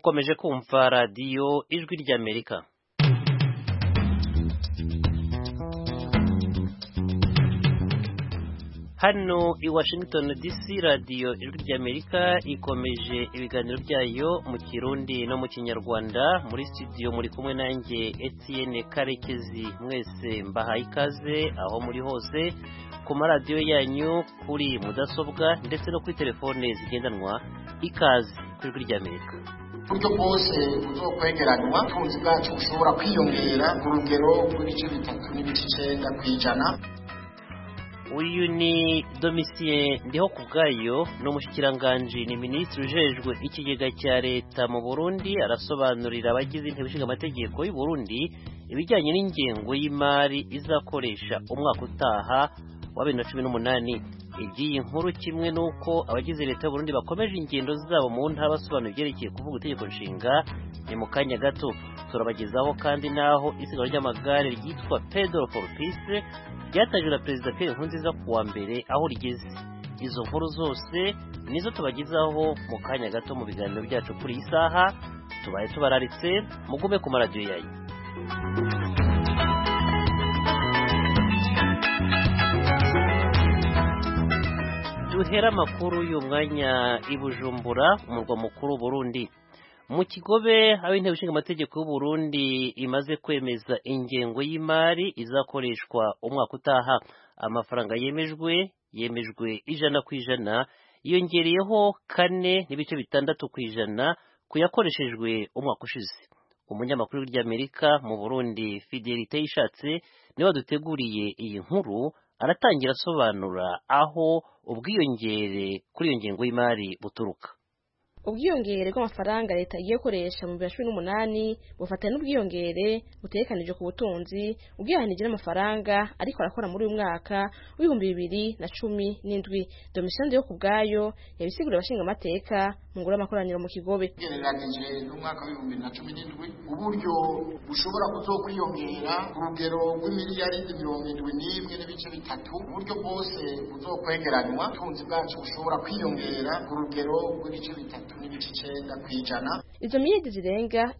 mukomeje kumva radiyo ijwi ry'Amerika. Hano i Washington DC radiyo ijwi ry'Amerika ikomeje ibiganiro byayo mu Kirundi no mu Kinyarwanda. Muri studio muri kumwe nanjye Etienne Karekezi. Mwese mbahaye ikaze aho muri hose ku maradiyo yanyu, kuri mudasobwa ndetse no kuri telefone zigendanwa. Ikaze ku ijwi ry'Amerika. Buryo bwose buzokwegeranywa ubutunzi bwacu bushobora kwiyongera ku rugero rw'ibice 3.9%. Uyu ni Domitien Ndihokubwayo n'umushikiranganje ni ministre ujejwe ikigega cya leta mu Burundi. Arasobanurira abagize intebe ishinga amategeko y'u Burundi ibijyanye n'ingengo y'imari izakoresha umwaka utaha wa 2018. Igiye inkuru kimwe nuko abagize leta y'u Burundi bakomeje ingendo zabo mu ntara basobanura ibyerekeye kuvuga itegeko nshinga. Ni mu kanya gato turabagezaho kandi naho isiganwa ry'amagare ryitwa Pedal for Peace ryatangijwe na Perezida Pierre Nkurunziza kuwa mbere aho rigeze. Izo nkuru zose nizo tubagezaho mu kanya gato mu biganiro byacu kuri iyi saha. Tubaye tubararitse mugume ku maradiyo yanyu. Duhera amakuru y'umwanya i Bujumbura, umurwa mukuru Burundi. Mu Kigobe aho intebe ishinga amategeko y'u Burundi imaze kwemeza ingengo y'imari izakoreshwa umwaka utaha. Amafaranga yemejwe 100% yongereyeho 4.6% kuyakoreshejwe umwaka ushize. Umunyamakuru w'Amerika mu Burundi Fidelite Yishatse niwe waduteguriye iyi nkuru. Aratangira asobanura aho ubwiyongere kuri iyo ngengo y'imari buturuka. Ubwiyongere bw'amafaranga leta igiye gukoresha mu 2018 bufatanye n'ubwiyongere butekanije ku butunzi ubwihanije n'amafaranga ariko arakora muri uyu mwaka w'ibihumbi 2017. Domitien Ndihokubwayo yabisigura abashinga amateka mu ngoro y'amakoraniro mu Kigobe. Gereranije n'umwaka w'ibihumbi 2017 uburyo bushobora kuzokwiyongera ku rugero rw'imiliyaridi 71.3. Uburyo bwose buzokwegeranywa ubutunzi bwacu bushobora kwiyongera ku rugero rw'ibice 3.9%. Izo miliyaridi zirenga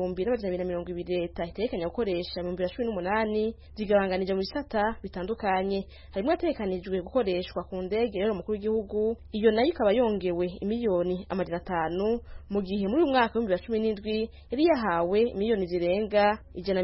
1,220 leta itekanya gukoresha mu 2018 zigabanganije mu bisata bitandukanye. Harimo atekanijwe gukoreshwa ku ndege rero mukuru w'igihugu, iyo nayo ikaba yongewe imiliyoni 500 mu gihe muri umwaka wa 2017 yari yahawe miliyoni zirenga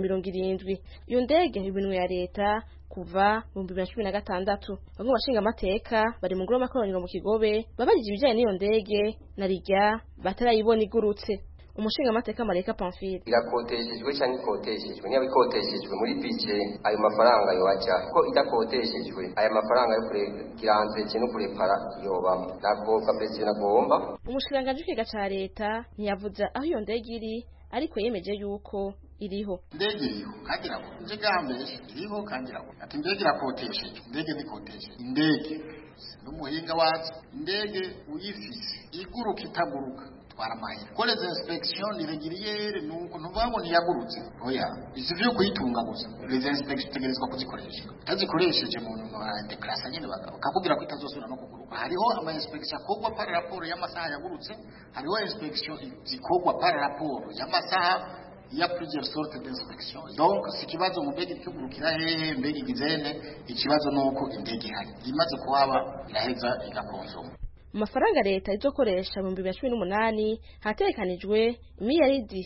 170. Iyo ndege ibinwe ya leta kuva mu 2016. Bamwe bashinga amateka bari mu ngoro y'amakoraniro mu Kigobe babajije ibijyanye n'iyo ndege na rijya batarayibona igurutse. Umushinga amateka Mareka Pamphile irakoteshejwe cyangwa ikoteshejwe niba ikoteshejwe muri budget ayo mafaranga yo acha ko idakoteshejwe aya mafaranga yo kurekiranze cyo kurepara yobamo nako kapesi nagomba. Umushiranganje w'ikiga ca leta ntiyavuze aho iyo ndege iri ariko yemeje yuko iriho. Ndege iriho kagira ko nzigambe iriho kagira ko ati ndege irakoteshejwe. Ndege nikotesheje indege n'umuhinga wacu indege uyifise iguruka itaguruka twaramaye ko les inspections irrégulières nuko ntuvango ntiyagurutse oya isivyo kuyitunga gusa les inspections tegerezwa kuzikoresha tazikoresheje mu declaration nyene bakakubwira ko itazosubira no kuguruka. Hariho ama inspection akogwa par rapport y'amasaha yagurutse, hariho inspection zikogwa par rapport y'amasaha ya plusieurs sortes d'inspection. Donc si kibazo mu ndege cyugurukira hehe mbege gizene ikibazo nuko indege hari imaze kuhaba iraheza igakonsoma. Amafaranga leta izokoresha mu 2018 hatekanijwe miliyaridi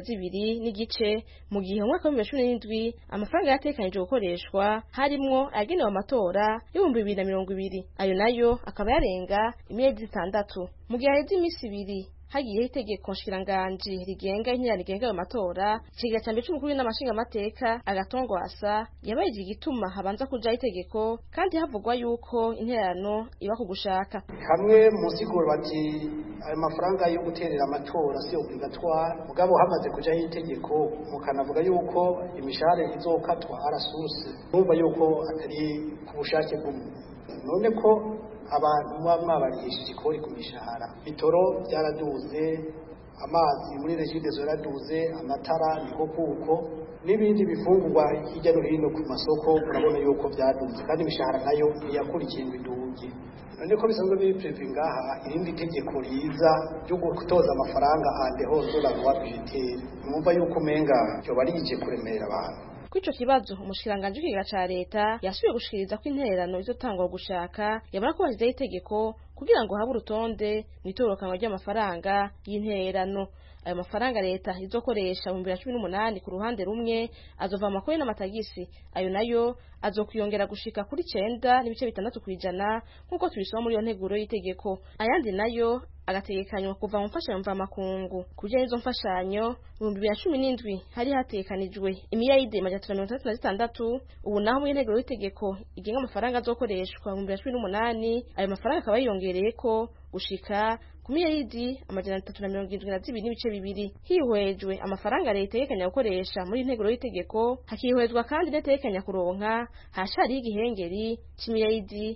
12 n'igice mu gihe umwaka wa 2017 amafaranga yatekanijwe gukoreshwa harimwo agenewe amatora y'ibihumbi 2020. Ayo nayo akaba yarenga miliyaridi 6 mu gihe hari imisi 2 hagiye itegeko nshingiranganje rigenga rigenga ayo matora. Ikigira cyambere cy'umukuru n'amashinga amateka Agatongwasa yabaye igituma habanza kuja itegeko kandi havugwa yuko interano iba kugushaka. Hamwe musiguro bati ayo mafaranga yo guterera amatora si obligatoire mugabo hamaze kuja itegeko mukanavuga yuko imishahara izokatwa arasuse numva yuko atari kubushake bw'umuntu. None ko abantu mwabarishije ikori ku mishahara, bitoro byaraduze, amazi muri regide zoraduze, amatara niko kuko n'ibindi bifungurwa hirya no hino ku masoko urabona yuko byaduze kandi imishahara nayo iyakurikiye ibiduge. none ko bisanzwe biri prevu ngaha irindi tegeko riza ryo gutoza amafaranga ande hozo la loi budgetaire numva yuko menga cyo barije kuremera abantu. Kwico kibazo umushikiranganje w'ikiga ca leta yasubiye gushikiriza ko intererano izotangwa gushaka yabara ko bazize itegeko kugira ngo habe urutonde mwitorokanwa ry'amafaranga y'intererano. Ayo mafaranga leta izokoresha mu 2018 ku ruhande rumwe azova amakore n'amatagisi, ayo nayo azokuyongera gushika kuri 9.6% nkuko tubisoma muri yo nteguro y'itegeko. Ayandi nayo agategekanywa kuva mu mfashanyo mva makungu. Kuje izo mfashanyo mu 2017 hari hatekanijwe imiliyaridi 336, ubu naho muri nteguro y'itegeko igenga amafaranga azokoreshwa mu 2018 ayo mafaranga akaba yiyongereyeko gushika kumiliyaridi 372 hihwejwe amafaranga leta yerekanya gukoresha muri nteguro y'itegeko, hakihwezwa kandi netekanya kuronka hashari y'igihengeri c'imiliyaridi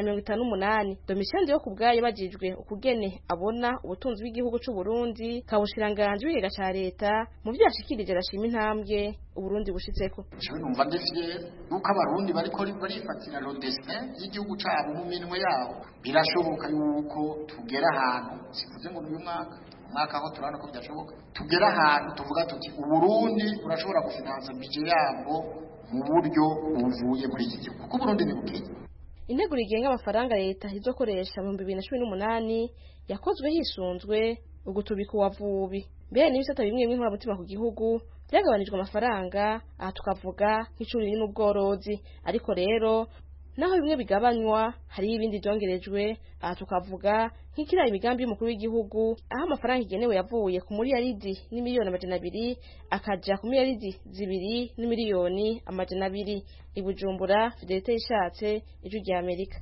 158. Domitien yo kubgaye bajijwe ukugene abona ubutunzi bw'igihugu c'u Burundi kabushiranganje w'ikiga ca leta mu vyashikirije arashima intambwe Uburundi bushitseko. Cyo numva ndefye nuko abarundi bariko barifatira le destin y'igihugu cabo mu minwe yabo. Birashoboka yuko tugera ahantu sivuze ngo uyu mwaka aho turana ko byashoboka tugera ahantu tuvuga tuti Uburundi urashobora gufinansa budget yabo mu buryo buvuye muri iki gihugu kuko Burundi ni bukiye. Integuro igenga amafaranga leta izokoresha mu 2018 yakozwe hisunzwe ugutubika wavubi. Mbere n'ibisata bimwe bimwe nk'abamutima ku gihugu byagabanijwe amafaranga, aha tukavuga nk'icuri n'ubworozi, ariko rero naho bimwe bigabanywa hari ibindi byongerejwe, aha tukavuga nk'ikira imigambi y'umukuru w'igihugu aho amafaranga igenewe yavuye ku miliyaridi n'imiliyoni 200 akaja ku miliyaridi 2 n'imiliyoni 200. Ibujumbura Fidelite Ishatse, Ijwi rya Amerika.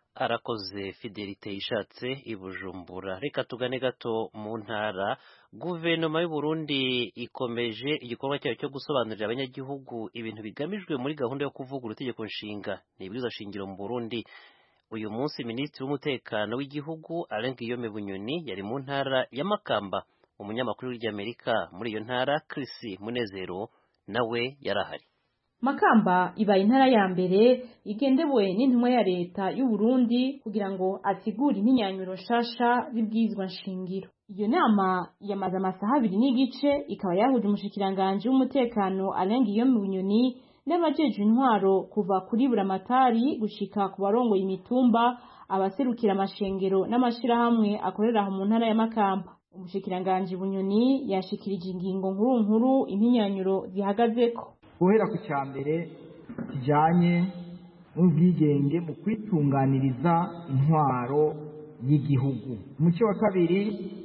Arakoze Fidelite Ishatse Ibujumbura. Reka tugane gato mu ntara. Guverinoma y'u Burundi ikomeje igikorwa cyayo cyo gusobanurira abanyagihugu ibintu bigamijwe muri gahunda yo kuvugurura itegeko nshinga n'ibwirizwa shingiro mu Burundi. Uyu munsi Minisitiri w'Umutekano w'igihugu Alain Guillaume Bunyoni yari mu ntara ya Makamba. Umunyamakuru w'Amerika muri iyo ntara Chris Munezero nawe yarahari. Makamba ibaye intara ya mbere igendewe n'intumwa ya leta y'u Burundi kugira ngo asigure inyinyanyuro shasha z'ibwirizwa nshingiro. Iyo nama yamaze amasaha 2 n'igice ikaba yahuje umushikiranganje w'umutekano Alain Guillaume Bunyoni n'abajejwe intwaro kuva kuri buramatari gushika ku barongoye imitumba, abaserukira amashengero n'amashirahamwe akorera mu ntara ya Makamba. Umushikiranganje Bunyoni yashikirije ingingo nkuru impinyanyuro zihagazeko. Guhera ku cyambere kijanye n'ubwigenge mu kwitunganiriza intwaro y'igihugu. Umuco wa kabiri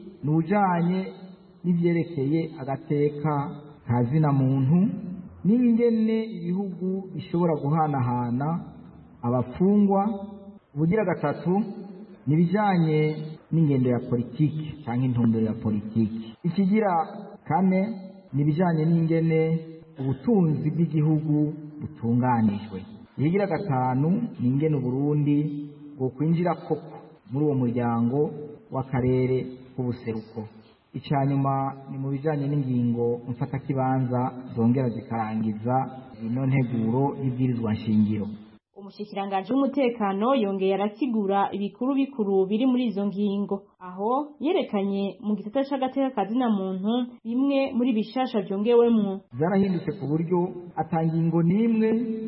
nujanye n'ivyerekeye agateka kazina muntu n'ingene ibihugu bishobora guhanahana abafungwa. Ubugira gatatu nibijanye n'ingendo ya politiki cyangwa intumbero ya politiki. Ikigira kane nibijanye n'ingene ubutunzi bw'igihugu butunganijwe. Ikigira gatanu n'ingene Burundi bwo kwinjira koko muri uwo muryango w'akarere k'ubuseruko. Icyanyuma ni mu bijanye n'ingingo mfata kibanza zongera zikarangiza ino nteguro y'ibwirizwa nshingiro. Umushikiranganje w'umutekano yongeye arasigura ibikuru bikuru biri muri izo ngingo, aho yerekanye mu gisata c'agateka kazina muntu bimwe muri bishasha byongewemwo. Zarahindutse ku buryo atangingo nimwe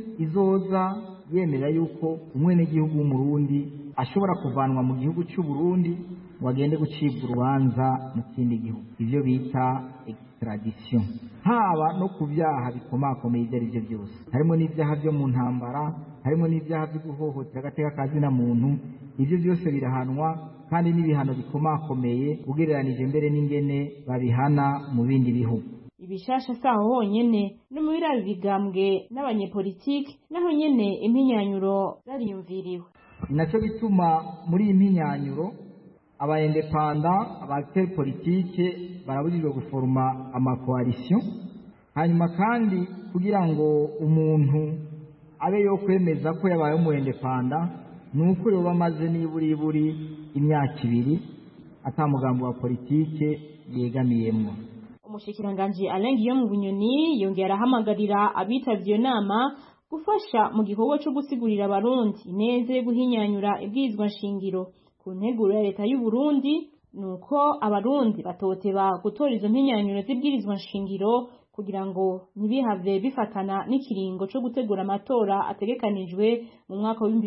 izoza yemera yuko umwenegihugu w'umurundi ashobora kuvanwa mu gihugu cy'u Burundi ngo agende gucibwa urubanza mu kindi gihugu, ivyo bita extradition. Haba no ku byaha bikomakomeye ibyo ari byo byose, harimo n'ibyaha byo mu ntambara, harimo n'ibyaha byo guhohotera agateka kazina muntu. Ivyo byose birahanwa kandi n'ibihano bikomakomeye ugereranije mbere n'ingene babihana mu bindi bihugu. Ibishasha saho honyene no mu birabi bigambwe n'abanyepolitiki naho nyene impinyanyuro zariyumviriwe. Ninaco bituma muri impinyanyuro abaindepanda abakiri politike barabujijwe guforma amakoalition. Hanyuma kandi kugira ngo umuntu abe yo kwemeza ko yabaye umuindepanda nuko yoba amaze niburi imyaka 2 atamugambo wa politike yegamiyemwo. Umushikiranganje Alain Guillaume Bunyoni yongera arahamagarira abitavye iyo nama gufasha mu gikorwa cyo gusigurira abarundi ineze yo guhinyanyura ibwirizwa nshingiro ku nteguro ya leta y'u Burundi nuko abarundi batoteba gutora izo mpinyanyuro z'ibwirizwa nshingiro kugira ngo ntibihave bifatana n'ikiringo cyo gutegura amatora ategekanijwe mu mwaka wa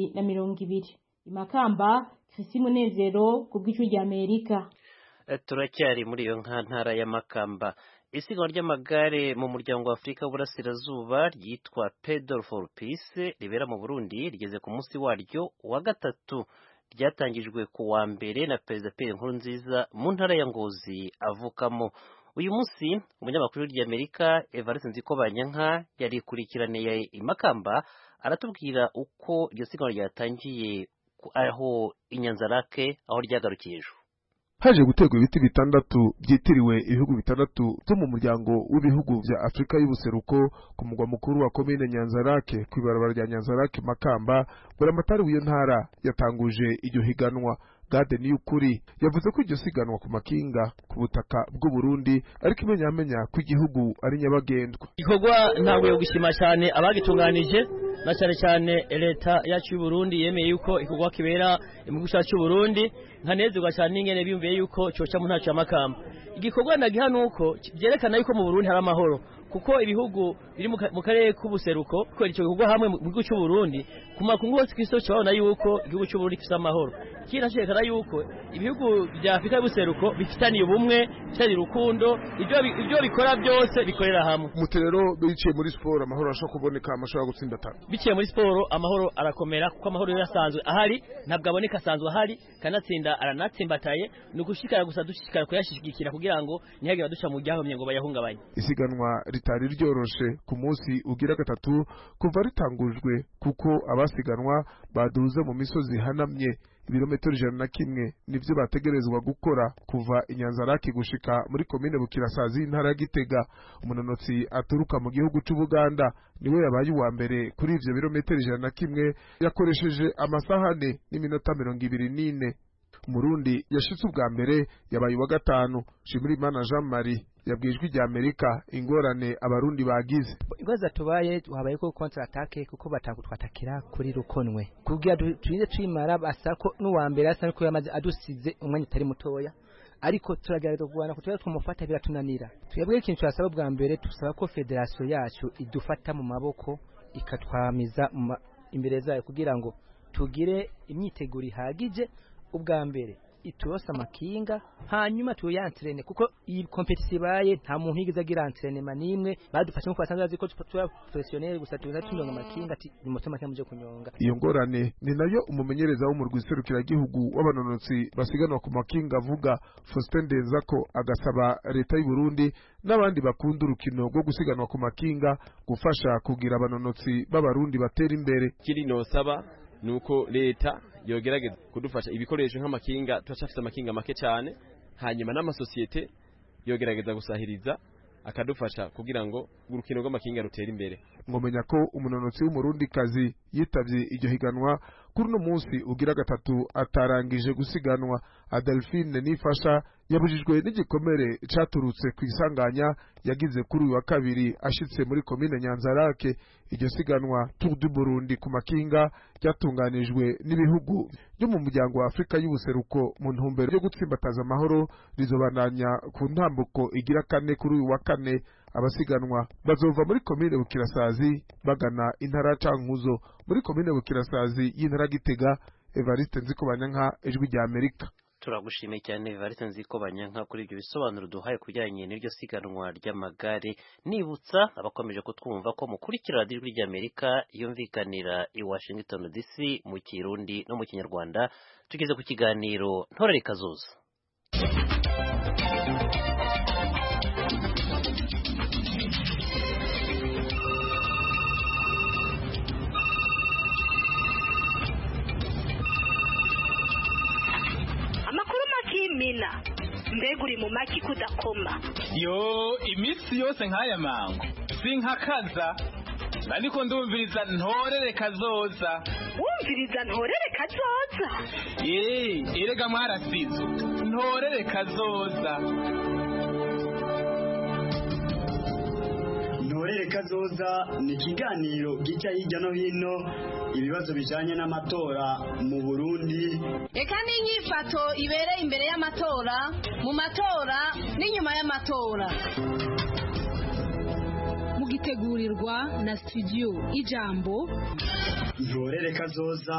2020. Imakamba, Christine Munezero ku bw'ijwi rya Amerika. Turacyari muri iyo ntara ya Makamba. Isiganwa ry'amagare mu muryango wa Afurika w'Uburasirazuba ryitwa Pedal for Peace ribera mu Burundi rigeze ku munsi waryo wa gatatu. Ryatangijwe ku wa mbere na Perezida Pierre Nkurunziza mu ntara ya Ngozi avukamo. Uyu munsi umunyamakuru w'Amerika Evariste Nzikobanyanka yarikurikiraniye Imakamba aratubwira uko iryo siganwa ryatangiye aho Inyanzarake aho ryagarukiye ejo. Haje gutegwa ibiti bitandatu byitiriwe ibihugu bitandatu byo mu muryango w'ibihugu vya Afrika y'ubuseruko ku mugwa mukuru wa komine Nyanzarake kwibarabara rya Nyanzarake Makamba. Buramatari w'iyo ntara yatanguje iryo higanwa. Gade Niyukuri yavuze ko iryo siganwa ku makinga ku butaka bw'u Burundi ariko imenyamenya ko igihugu ari nyabagendwa. Ikorwa ntabwo yo gushima cyane abagitunganije na cyane leta yacu y'u Burundi yemeye yuko ikorwa kibera mu gusha cy'u Burundi nkanezerwa cyane n'ingene biyumviye yuko cyoca mu ntacu ya Makamba. Igikorwa nagiha nuko byerekana yuko mu Burundi hari amahoro kuko ibihugu biri mu karere k'ubuseruko ko icyo gikorwa hamwe mu gihugu cy'u Burundi ku makungu hose Kristo cyabona yuko igihugu cy'u Burundi gifite amahoro. Kinashekara yuko ibihugu bya Afrika y'ubuseruko bifitaniye ubumwe cyari rukundo ibyo bikora byose bikorera hamwe. Muterero biciye muri sport amahoro ashaka kuboneka amashaka gutsindatana. Biciye muri sport amahoro arakomera kuko amahoro yasanzwe ahari ntabwo aboneka asanzwe ahari kanatsinda aranatsimbataye no gushikara gusa dushikara kuyashishigikira kugira ngo ntihage baduca mu byahomye ngo bayahungabanye. Isiganwa ritari ryoroshe ku munsi ugira gatatu kuva ritangujwe kuko abasiganwa baduze mu misozi hanamye ibirometero 101 nivyo bategerezwa gukora kuva Inyanzarake gushika muri komine Bukirasazi intara ya Gitega. Umunonotsi aturuka mu gihugu cy'u Buganda niwe yabaye uwa mbere kuri ivyo birometero 101 yakoresheje amasaha 4 n'iminota 24. Umurundi yashitse ubwa mbere yabaye wa gatanu. Shimirimana Jean Marie yabwijwe rya Amerika ingorane abarundi bagize. Ingwaza tubaye habaye ko contre attaque kuko batangutwatakira kuri rukonwe kugira turinde twimara basako n'uwa mbere asa ko yamaze adusize umwanya utari mutoya ariko turagerageza kugwana ko twamufata biratunanira. Twebwe ikintu cyasaba bwa mbere tusaba ko federation yacu idufata mu maboko ikatwamiza imbere zayo kugira ngo tugire imyiteguro ihagije ubwa mbere iturosa makinga hanyuma tuyantrene kuko iyi competition baye nta muntu yigize agira entraînement nimwe badufashe ko basanzwe ko tuba professionnel gusa tuza tunyonga makinga ati ni moto makinga muje kunyonga. Iyo ngorane ni nayo umumenyereza wo mu rwiserukira gihugu w'abanonotsi basiganwa ku makinga avuga Faustin Ndenzako agasaba leta y'u Burundi n'abandi bakunda urukino rwo gusiganwa ku makinga gufasha kugira abanonotsi b'abarundi batera imbere. Kiri no saba nuko leta yogerageza kudufasha ibikoresho nk'amakinga turashafise amakinga make cyane hanyuma n'amasosiyete yogerageza gusahiriza akadufasha kugira ngo urukino rw'amakinga rutera imbere. Ngomenya ko umunonotsi w'umurundi kazi yitavye iryo higanwa kuri no munsi ugira gatatu atarangije gusiganwa. Adelphine Nifasha yabujijwe n'igikomere caturutse ku isanganya yagize kuri uyu wa kabiri ashitse muri komine Nyanzarake. Iryo siganwa Tour du Burundi ku makinga ryatunganijwe n'ibihugu byo mu muryango wa Afrika y'ubuseruko mu ntumbero yo gutsimbataza amahoro rizobandanya ku ntambuko igira kane kuri uyu wa kane. Abasiganwa bazova muri komine Bukirasazi bagana intara Cankuzo muri komine Bukirasazi y'intara Gitega. Evariste Nzikobanyanka, Ijwi rya Amerika. Turagushimiye cyane Evariste Nzikobanyanka kuri ibyo bisobanuro duhaye kujyanye n'iryo siganwa ry'amagare. Nibutsa abakomeje kutwumva ko mukurikira Radio Ijwi rya Amerika yumvikanira i Washington DC mu Kirundi no mu Kinyarwanda. Tugeze ku kiganiro Ntorere Kazoza. Mina mbega uri mu maki kudakoma yo iminsi yose nk'aya mango sinkakaza ariko ndumviriza Ntorere Kazoza. Wumviriza Ntorere Kazoza? Erega mwarasizo Ntorere Kazoza. ntorere kazoza ni ikiganiro gica hirya no hino ibibazo bijanye n'amatora mu Burundi reka n'inyifato ibereye imbere y'amatora mu matora n'inyuma y'amatora mugitegurirwa na studio Ijambo ntorere kazoza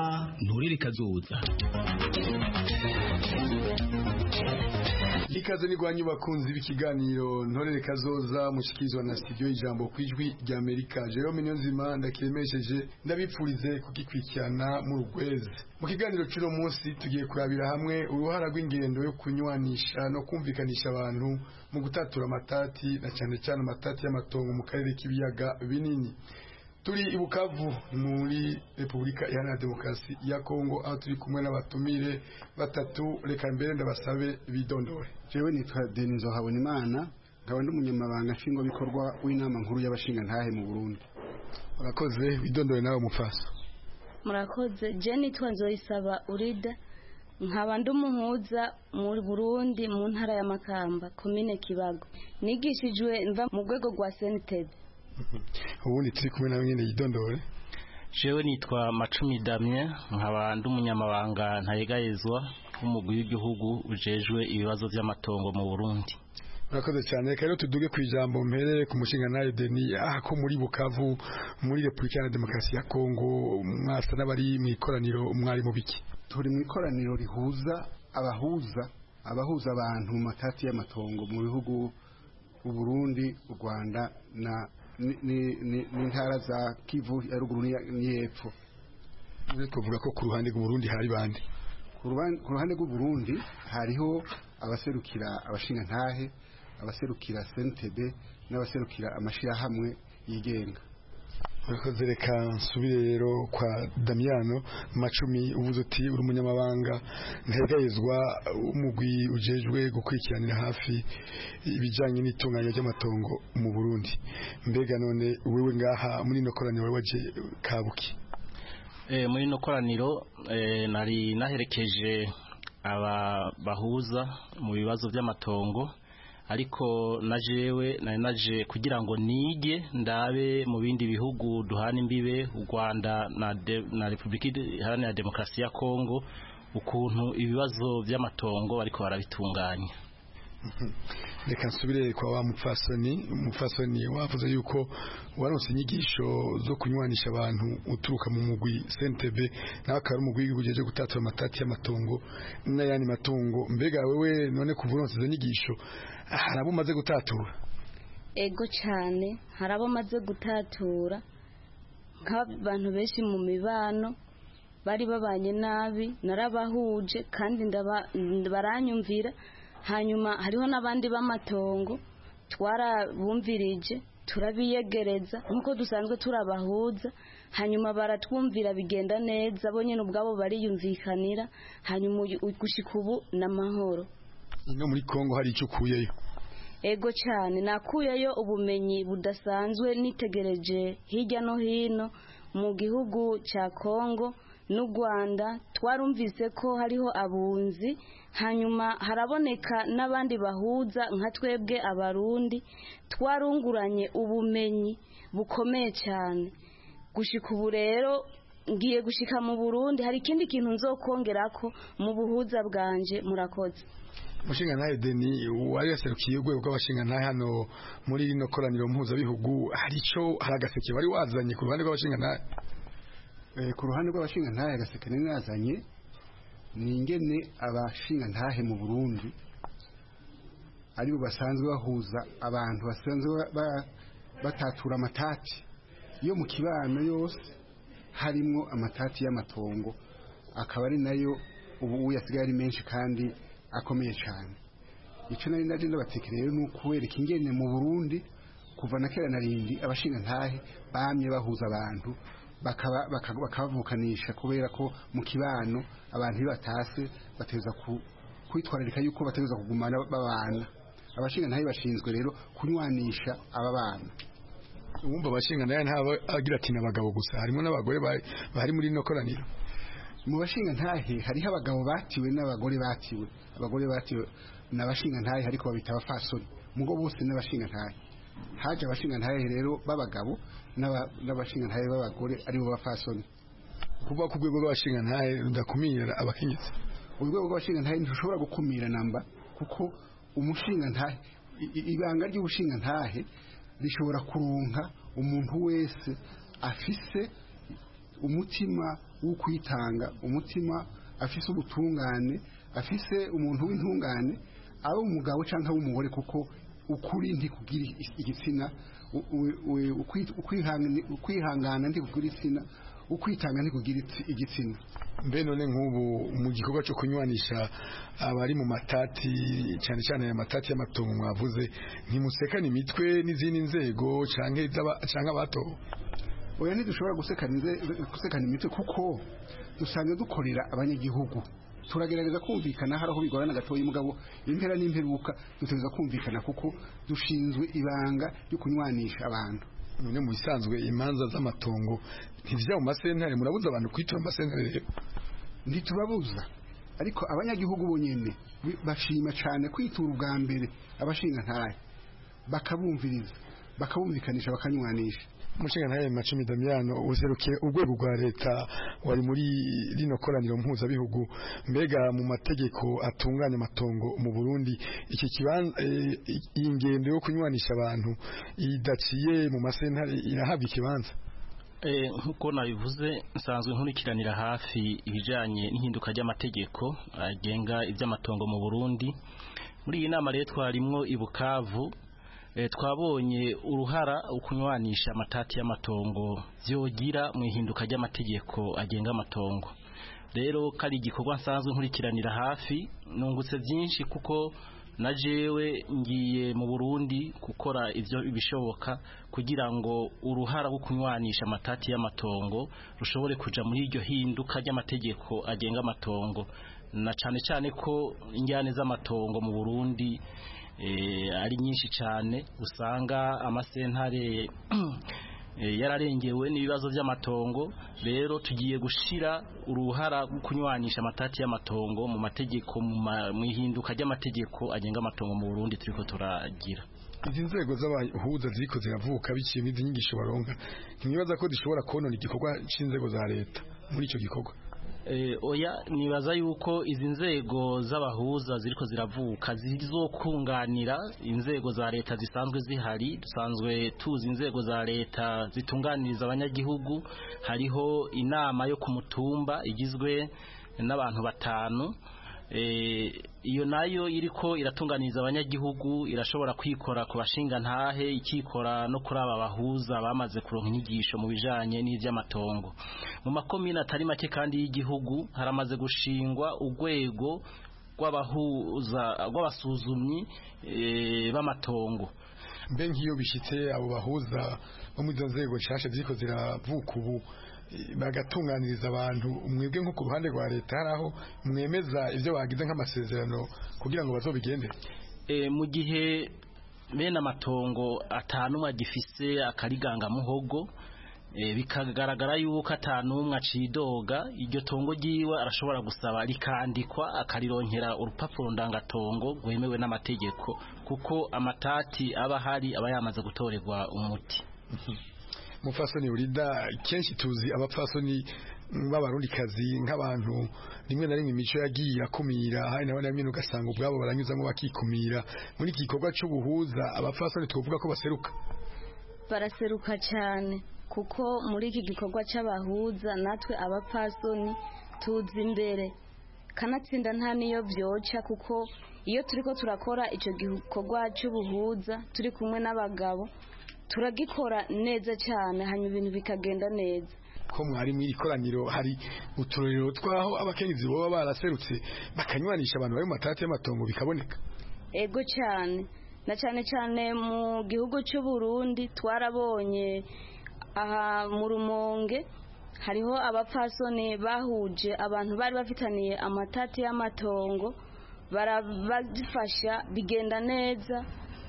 ikaze ni gwanyu bakunzi b'ikiganiro ntorere kazoza mushikirizwa na studio Ijambo kwijwi rya Amerika. Jerome Niyonzima ndakiremesheje ndabipfurize kugikwikirana mu rugweze. Mu kiganiro cy'uno munsi tugiye kurabira hamwe uruhara rw'ingendo yo kunywanisha no kumvikanisha abantu mu gutatura amatati na cyane cyane amatati y'amatongo mu karere k'ibiyaga binini. Turi ibukavu muri Republika Iharanira Demokarasi ya Kongo aho turi kumwe n'abatumire batatu. Reka mbere ndabasabe bidondore. Jewe nitwa Denizo Habonimana nkaba ndi umunyamabanga nshingwabikorwa w'inama nkuru y'abashinga ntahe mu Burundi. Murakoze bidondore nawe mufasa. Murakoze je nitwa Nzoyisaba Urida nkaba ndi umuhuza mu Burundi mu ntara ya Makamba komine Kibago nigishijwe mva mu rwego rwa Sented. Ubundi turi kumwe nawe nyine yidondore. Jewe nitwa Macumi Damien nkaba ndi umunyamabanga ntayegayezwa w'umugwi w'igihugu ujejwe ibibazo by'amatongo mu Burundi. Murakoze cyane. Rero tuduge ku ijambo mpere ku mushinga nayo Deni ko muri Bukavu muri Republika Iharanira Demokarasi ya Kongo mwasa n'abari mu ikoraniro mwari mu biki? Turi mu ikoraniro rihuza abahuza abantu mu matati y'amatongo mu bihugu u Burundi, u Rwanda na n'intara za Kivu ya ruguru n'yepfo. Tuvuga ko ku ruhande rw'u Burundi hari bande? Ku ruhande rw'u Burundi hariho abaserukira abashinga ntahe, abaserukira CNTB n'abaserukira amashirahamwe yigenga. Murakoze. Reka nsubire rero kwa Damiano Macumi uvuze uti uri umunyamabanga ntayegayezwa umugwi ujejwe gukurikiranira hafi ibijanye n'itunganya ry'amatongo mu Burundi. Mbega none wewe ngaha muri no koraniro waje kabuki? Muri no koraniro nari naherekeje aba bahuza mu bibazo by'amatongo ariko najewe naje kugira ngo nige ndabe mu bindi bihugu duhana imbibe u Rwanda na Republika Iharanira Demokarasi ya Kongo ukuntu ibibazo by'amatongo ariko barabitunganya. Reka nsubire kwa wa mupfasoni wavuze yuko waronse inyigisho zo kunywanisha abantu uturuka mu mugwi CNTB nawe akaba ari umugwi ugejeje gutatura amatati y'amatongo n'ayandi matongo. Mbega wewe none kuva uronse izo nyigisho harabo maze gutatura? Ego cyane harabo maze gutatura nk'abantu benshi mu mibano bari babanye nabi narabahuje kandi baranyumvira. Hanyuma hariho n'abandi b'amatongo twarabumvirije turabiyegereza nkuko dusanzwe turabahuza hanyuma baratwumvira bigenda neza bo nyene ubwabo bariyumvikanira hanyuma gushika ubu n'amahoro. Ino muri Kongo hari icyo kuyeyo? Ego cyane nakuyeyo ubumenyi budasanzwe nitegereje hirya no hino mu gihugu cya Kongo n'u Rwanda. Twarumvise ko hariho abunzi hanyuma haraboneka n'abandi bahuza nka twebwe abarundi twarunguranye ubumenyi bukomeye cyane. Gushika ubu rero ngiye gushika mu Burundi hari ikindi kintu nzokongerako mu buhuza bwanje. Murakoze. Mushinga nahe Deni wari yaserukiye urwego rw'abashinga nahe hano muri rino koraniro mpuzabihugu hari agaseke wari wazanye ku ruhande rw'abashinga nahe? Ku ruhande rw'abashinga ntahe agaseke nazanye ni ingene abashinga ntahe mu Burundi aribo basanzwe bahuza abantu basanzwe batatura amatati yo mu kibano yose harimo amatati y'amatongo akaba ari nayo ubu yasigaye ari menshi kandi akomeye cyane. Icyo nari ndabatekereye ni ukuwereka ingene mu Burundi kuva na kera narindi abashinga ntahe bamye bahuza abantu bakabavukanisha kubera ko mu kibano abantu batase bateza kwitwararika yuko bateza kugumana babana. Abashinga ntahe bashinzwe rero kunywanisha aba bana. Ubumva abashinga ntahe ntaba agira ati n'abagabo gusa harimo n'abagore bari muri no koraniro? Mu bashinga ntahe hariho abagabo batiwe n'abagore batiwe. Abagore batiwe n'abashinga ntahe ariko babita abafasoni mugo bose n'abashinga ntahe. haje abashingantahe rero b'abagabo n'abashingantahe b'abagore aribo bafasoni kuva ku rwego rw'abashingantahe rudakumira abakenyezi. Urwego rw'abashingantahe ntirushobora gukumira namba kuko umushingantahe ibanga ry'ubushingantahe rishobora kuronka umuntu wese afise umutima wo kwitanga, umutima afise ubutungane, afise umuntu w'intungane, abo umugabo canke umugore, kuko ukuri ntikugira igitsina, ukwihangana ntikugira igitsina, ukwitanga ntikugira igitsina. Mbe none nk'ubu mu gikorwa cyo kunywanisha abari mu matati cyane cyane aya matati y'amatongo mwavuze, ntimusekana imitwe n'izindi nzego canke abatowe? Oya, ntidushobora gusekana imitwe kuko dusanzwe dukorera abanyagihugu. Turagerageza kumvikana hari aho bigorana gatoya, mugabo impera n'imperuka dutegereza kumvikana kuko dushinzwe ibanga ryo kunywanisha abantu. None mu bisanzwe imanza z'amatongo ntivya mu masentare, murabuza abantu kwitura mu masentare rero? Ntitubabuza, ariko abanyagihugu bonyene bashima cyane kwitura ubwa mbere abashingantahe, bakabumviriza, bakabumvikanisha, bakanywanisha. Umushingantahe Macumi Damiano, userukiye urwego rwa leta wari muri rino koraniro mpuzabihugu, mbega mu mategeko atunganya amatongo mu Burundi iki kibanza ingendo yo kunywanisha abantu idaciye mu masentare irahabwa ikibanza? Nkuko nabivuze, nsanzwe nkurikiranira hafi ibijanye n'ihinduka ry'amategeko agenga iby'amatongo mu Burundi. Muri iyi nama rero twarimwo i Bukavu, twabonye uruhara ukunywanisha amatati y'amatongo vyogira mu ihinduka ry'amategeko agenga amatongo. Rero kari igikorwa nsanzwe nkurikiranira hafi, nungutse byinshi kuko na jewe ngiye mu Burundi gukora ivyo bishoboka kugira ngo uruhara rwo kunywanisha amatati y'amatongo rushobore kuja muri iryo hinduka ry'amategeko agenga amatongo, na cyane ko injyane z'amatongo mu Burundi ari nyinshi cyane, usanga amasentare yararengewe n'ibibazo by'amatongo. Rero tugiye gushira uruhara rwo kunywanisha amatati y'amatongo mu mategeko, mu ihinduka ry'amategeko agenga amatongo mu Burundi turiko turagira. Izi nzego z'abahuza ziriko ziravuka biciye mu nyigisho baronka, ntibaza ko zishobora konona igikorwa c'inzego za leta muri ico gikorwa? Oya, nibaza yuko izi nzego z'abahuza ziriko ziravuka zizokunganira inzego za leta zisanzwe zihari. Dusanzwe tuzi inzego za leta zitunganiriza abanyagihugu, hariho inama yo ku mutumba igizwe n'abantu 5. Iyo nayo iriko iratunganiriza abanyagihugu, irashobora kwikora ku bashingantahe, ikikora no kuri aba bahuza bamaze kuronka inyigisho mu bijanye n'ivy'amatongo. Mu makomine atari make kandi y'igihugu haramaze gushingwa urwego rw'abahuza, rw'abasuzumyi b'amatongo. Mbe nk'iyo bishitse abo bahuza bo mu nzego nshasha ziriko ziravuka ubu bagatunganiriza abantu, mwebwe nko ku ruhande rwa leta haraho mwemeza ivyo bagize nk'amasezerano kugira ngo bazobigende? Mu gihe bene amatongo atanumwe agifise akariganga muhogo, bikagaragara yuko atanumwe acidoga, iryo tongo ryiwe arashobora gusaba rikandikwa, akarironkera urupapuro ndangatongo rwemewe n'amategeko, kuko amatati aba hari aba yamaze gutorerwa umuti. Mufasoni Urida, kenshi tuzi abapfasoni b'abarundikazi nk'abantu rimwe na rimwe imico yagiye akumira, hari nabone bamwe ugasanga ubwabo baranyuzamo bakikumira. Muri iki gikorwa cy'ubuhuza abapfasoni twovuga ko baseruka? Baraseruka cyane, kuko muri iki gikorwa cy'abahuza natwe abapfasoni tuzi imbere, kanatsinda nta niyo byoca, kuko iyo turiko turakora icyo gikorwa cy'ubuhuza turi kumwe n'abagabo turagikora neza cyane, hanyuma ibintu bikagenda neza. Ko mwari mu ikoraniro hari uturorero twaho abakenyezi boba baraserutse bakanywanisha abantu bari mu matati y'amatongo bikaboneka? Ego cyane, na cyane cyane mu gihugu cy'u Burundi twarabonye aha mu Rumonge hariho abapfasoni bahuje abantu bari bafitaniye amatati y'amatongo, barabafasha bigenda neza,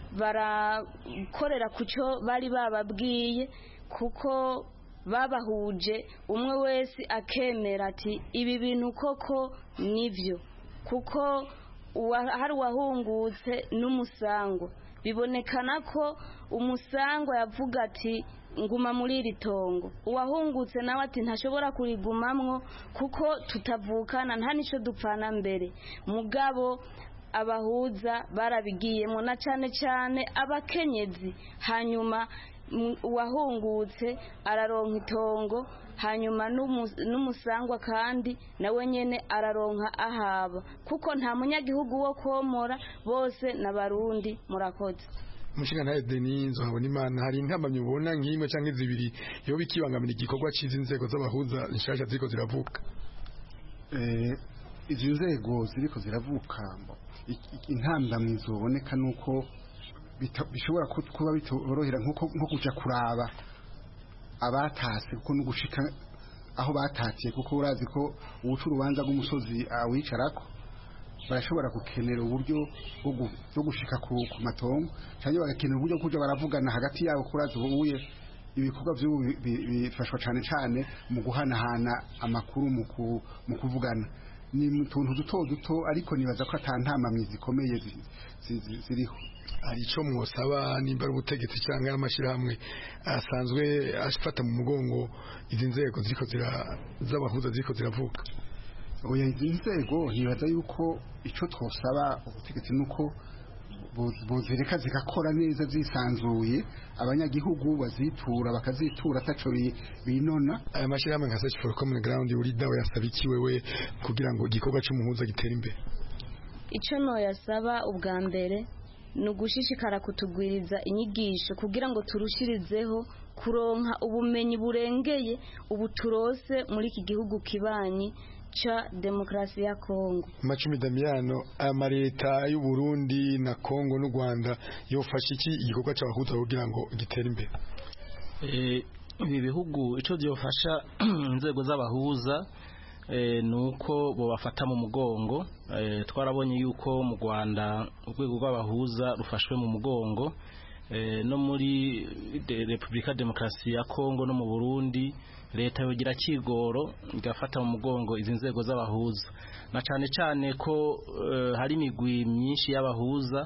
barakorera kucyo bari bababwiye, kuko babahuje umwe wese akemera ati ibi bintu koko nivyo, kuko hari wahungutse n'umusango bibonekana ko umusangwa yavuga ati nguma muri iri tongo, uwahungutse nawe ati ntashobora kurigumamwo kuko tutavukana nta nico dupfana mbere. Mugabo abahuza barabigiyemo na cyane cyane abakenyezi, hanyuma uwahungutse araronka itongo, hanyuma n'umusangwa kandi nawe nyene araronka ahaba, kuko nta munyagihugu wo komora, bose n'abarundi. Murakoze. Umushinga ntaye Denis Nzohabonimana, hari intamamye ubona nk'imwe canke zibiri yo bikibangamira igikorwa c'izi nzego z'abahuza nshasha ziriko ziravuka? Izi nzego ziriko ziravuka, intambamyi zoboneka nuko bishobora kuba bitorohera nko kuja kuraba abatase, kuko no gushika aho batatiye, kuko urazi ko ubuca urubanza rw'umusozi awicarako barashobora gukenera uburyo bwo gushika ku matongo, cyangwa bagakenera uburyo kuja baravugana hagati yabo, kurazi ubuye ibikorwa by'ubu bifashwa cyane cyane mu guhanahana amakuru mu kuvugana. Ni utuntu duto ariko nibaza ko atantamamye zikomeye ziriho. Hari ico mwosaba nimba ari ubutegetsi cyangwa amashirahamwe asanzwe afata mu mugongo izi nzego z'abahuza ziriko ziravuka? Oya, izi nzego nibaza yuko ico twosaba ubutegetsi nuko bozireka zigakora neza zisanzuye, abanyagihugu bazitura bakazitura ataco binona. Aya mashirahamwe nka Search for Common Ground uri dawe yasaba iki wewe kugira ngo igikorwa cy'umuhuza gitere imbere? Ico no yasaba ubwa mbere ni ugushishikara kutugwiriza inyigisho kugira ngo turushirizeho kuronka ubumenyi burengeye ubu turose muri iki gihugu kibanyi cha demokrasi ya Kongo. Macumi Damiano, amareta y'u Burundi na Kongo n'u Rwanda yofasha iki igikorwa cy'abahuza kugira ngo gitere imbere? Ibi bihugu ico byofasha inzego z'abahuza nuko bo bafata mu mugongo. Twarabonye yuko mu Rwanda urwego rw'abahuza rufashwe mu mugongo, no muri Republika Demokarasi ya Kongo no mu Burundi leta yogira kigoro igafata mu mugongo izi nzego z'abahuza, na cyane cyane ko hari imigwi myinshi y'abahuza.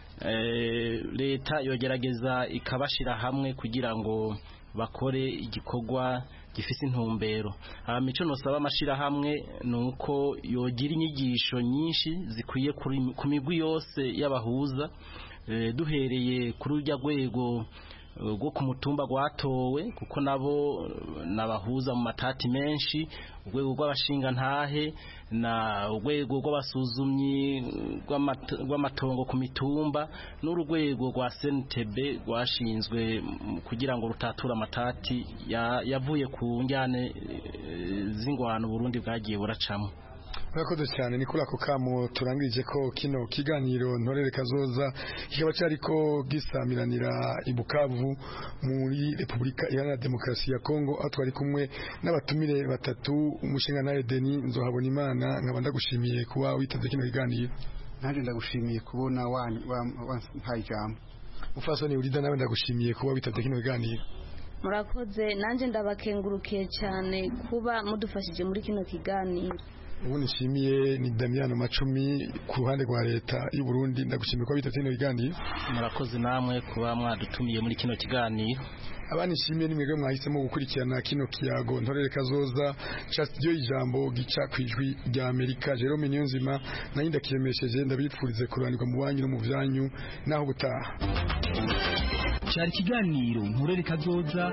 Leta yogerageza ikabashira hamwe kugira ngo bakore igikorwa gifise intumbero. Mico nosaba amashira hamwe nuko yogira inyigisho nyinshi zikwiye ku migwi yose y'abahuza, duhereye kuri urya rwego rwo ku mutumba gwatowe, kuko nabo nabahuza mu matati menshi, urwego rw'abashinga ntahe na urwego rw'abasuzumyi rw'amatongo ku mitumba, n'urwego rwa SNTB rwashinzwe kugira ngo rutatura amatati yavuye ku njyane z'ingwano Burundi bwagiye buracamo. Murakoze cyane. Ni kuri ako kamo turangirije ko kino kiganiro ntorere kazoza kikaba cyariko gisamiranira i Bukavu muri Republika Iharanira Demokarasi ya Kongo, aho twari kumwe n'abatumire batatu. Umushinga nawe Denis Nzohabonimana, nkaba ndagushimiye kuba witeze kino kiganiro. Nanje ndagushimiye kubona wampaye ijambo. Mufasoni Urida, nawe ndagushimiye kuba witeze kino kiganiro. Murakoze, nanje ndabakengurukiye cyane kuba mudufashije muri kino kiganiro. Ubu nishimiye ni Damiano Macumi ku ruhande rwa leta y'u Burundi, ndagushimiye ko biteze kino kiganiro. Murakoze namwe kuba mwadutumiye muri kino kiganiro. Abanishimiye nimwebwe mwahisemo gukurikirana kino kiyago ntorere kazoza ca studio Ijambo gica kwijwi rya Amerika. Jerome Niyonzima nanjye ndakiremesheje, ndabipfurize kuranirwa mu banyu no mu vyanyu, naho butaha. Cyari kiganiro ntorere kazoza,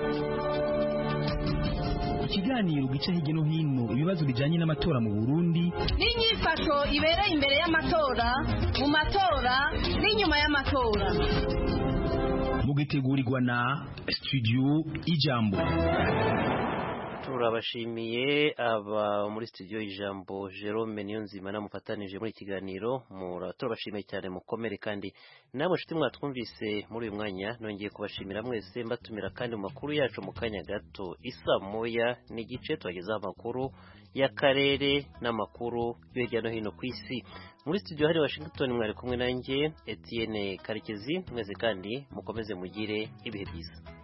ikiganiro gica hirya no hino ibibazo bijanye n'amatora mu Burundi n'inyifato ibereye imbere y'amatora, mu matora n'inyuma y'amatora, mugitegurirwa na studio Ijambo. Turabashimiye aba muri studio Ijambo Jerome Niyonzima namufatanije muri kiganiro. Turabashimiye cyane, mukomere kandi namwe nshuti mwatwumvise muri uyu mwanya. Nongeye kubashimira mwese, mbatumira kandi mu makuru yacu mu kanya gato isa moya n'igice twagezaho amakuru y'akarere n'amakuru hirya no hino ku isi. Muri studio hari Washington mwari kumwe nanjye Etienne Karekezi. Mwese kandi mukomeze mugire ibihe byiza.